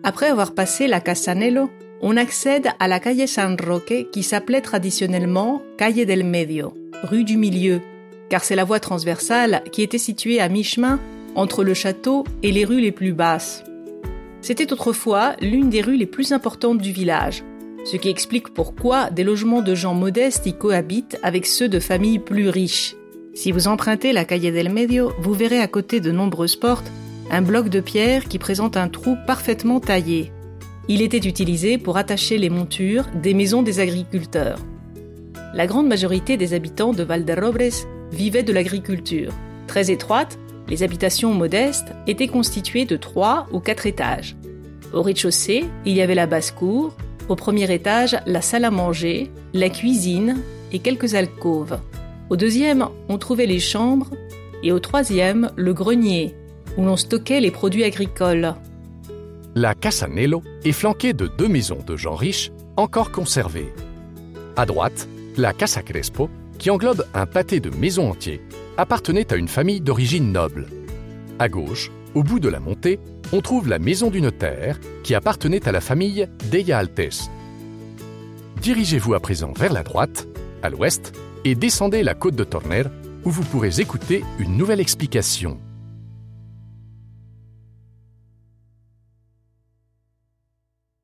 Après avoir passé la Casanello, on accède à la calle San Roque qui s'appelait traditionnellement Calle del Medio, rue du milieu, car c'est la voie transversale qui était située à mi-chemin entre le château et les rues les plus basses. C'était autrefois l'une des rues les plus importantes du village, ce qui explique pourquoi des logements de gens modestes y cohabitent avec ceux de familles plus riches. Si vous empruntez la Calle del Medio, vous verrez à côté de nombreuses portes un bloc de pierre qui présente un trou parfaitement taillé. Il était utilisé pour attacher les montures des maisons des agriculteurs. La grande majorité des habitants de Valderrobres vivaient de l'agriculture. Très étroite, les habitations modestes étaient constituées de 3 ou 4 étages. Au rez-de-chaussée, il y avait la basse-cour, au premier étage, la salle à manger, la cuisine et quelques alcôves. Au deuxième, on trouvait les chambres et au troisième, le grenier, où l'on stockait les produits agricoles. La Casanello est flanquée de 2 maisons de gens riches encore conservées. À droite, la Casa Crespo, qui englobe un pâté de maisons entiers, appartenait à une famille d'origine noble. À gauche, au bout de la montée, on trouve la maison du notaire, qui appartenait à la famille Deya Altés. Dirigez-vous à présent vers la droite, à l'ouest, et descendez la côte de Torner, où vous pourrez écouter une nouvelle explication.